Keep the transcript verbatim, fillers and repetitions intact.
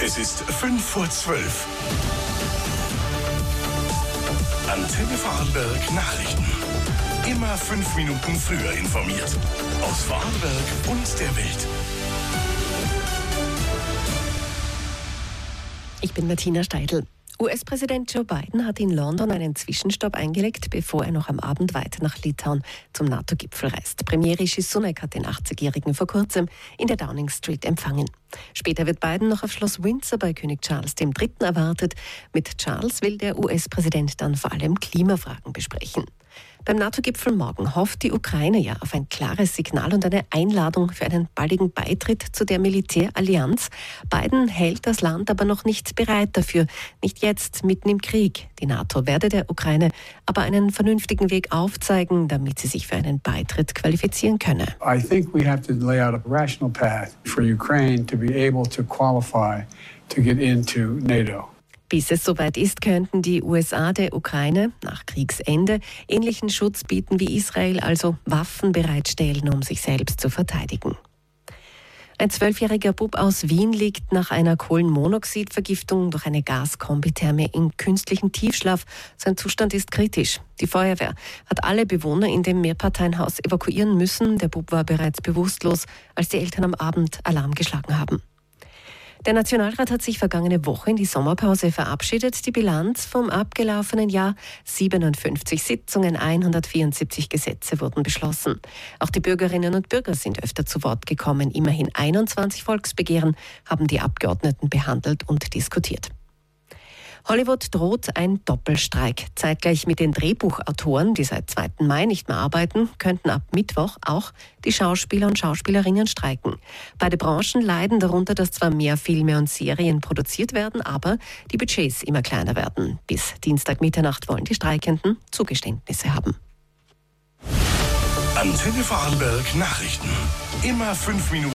Es ist fünf vor zwölf. Antenne Vorarlberg Nachrichten. Immer fünf Minuten früher informiert. Aus Vorarlberg und der Welt. Ich bin Martina Steidl. U S-Präsident Joe Biden hat in London einen Zwischenstopp eingelegt, bevor er noch am Abend weiter nach Litauen zum NATO-Gipfel reist. Premier Rishi Sunak hat den achtzigjährigen vor kurzem in der Downing Street empfangen. Später wird Biden noch auf Schloss Windsor bei König Charles der Dritte erwartet. Mit Charles will der U S-Präsident dann vor allem Klimafragen besprechen. Beim NATO-Gipfel morgen hofft die Ukraine ja auf ein klares Signal und eine Einladung für einen baldigen Beitritt zu der Militärallianz. Biden hält das Land aber noch nicht bereit dafür, nicht jetzt, mitten im Krieg. Die NATO werde der Ukraine aber einen vernünftigen Weg aufzeigen, damit sie sich für einen Beitritt qualifizieren könne. I think we have to lay out a rational path for Ukraine to be able to qualify to get into NATO. Bis es soweit ist, könnten die U S A der Ukraine nach Kriegsende ähnlichen Schutz bieten wie Israel, also Waffen bereitstellen, um sich selbst zu verteidigen. Ein zwölfjähriger Bub aus Wien liegt nach einer Kohlenmonoxidvergiftung durch eine Gaskombitherme in künstlichen Tiefschlaf. Sein Zustand ist kritisch. Die Feuerwehr hat alle Bewohner in dem Mehrparteienhaus evakuieren müssen. Der Bub war bereits bewusstlos, als die Eltern am Abend Alarm geschlagen haben. Der Nationalrat hat sich vergangene Woche in die Sommerpause verabschiedet. Die Bilanz vom abgelaufenen Jahr: siebenundfünfzig Sitzungen, hundertvierundsiebzig Gesetze wurden beschlossen. Auch die Bürgerinnen und Bürger sind öfter zu Wort gekommen. Immerhin einundzwanzig Volksbegehren haben die Abgeordneten behandelt und diskutiert. Hollywood droht ein Doppelstreik. Zeitgleich mit den Drehbuchautoren, die seit zweiten Mai nicht mehr arbeiten, könnten ab Mittwoch auch die Schauspieler und Schauspielerinnen streiken. Beide Branchen leiden darunter, dass zwar mehr Filme und Serien produziert werden, aber die Budgets immer kleiner werden. Bis Dienstag Mitternacht wollen die Streikenden Zugeständnisse haben. Antenne Vorarlberg Nachrichten. Immer fünf Minuten.